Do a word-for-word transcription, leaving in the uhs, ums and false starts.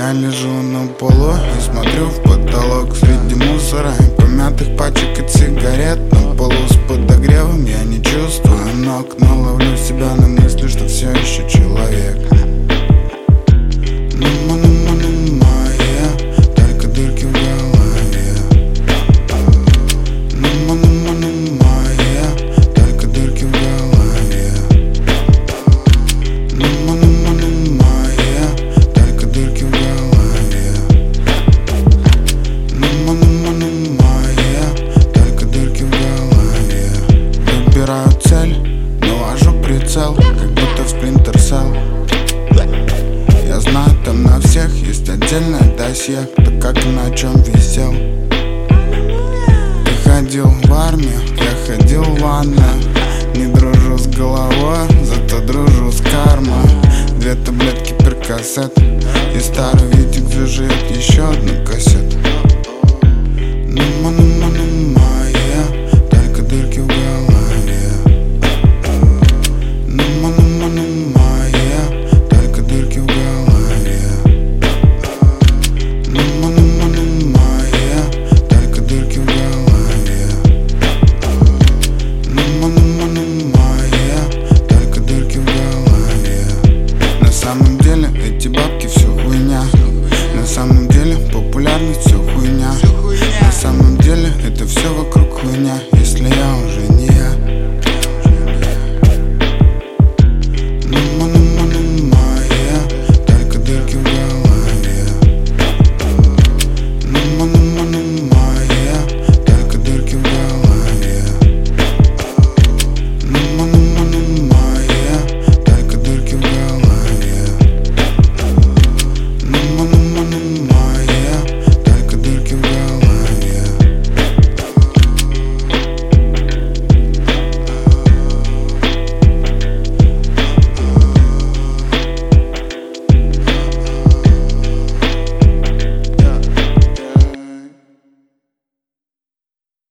Я лежу на полу и смотрю в потолок. Среди мусора и помятых пачек и сигарет. На полу с подогревом я не чувствую ног, но ловлю себя на мысли, что все еще человек. Цель, навожу прицел, как будто в Splinter Cell. Я знаю, там на всех есть отдельное досье, кто как и на чем висел. Ты ходил в армию, я ходил в ванную. Не дружу с головой, зато дружу с кармой. Две таблетки перкосет и старый Витик заживет еще одну кассету.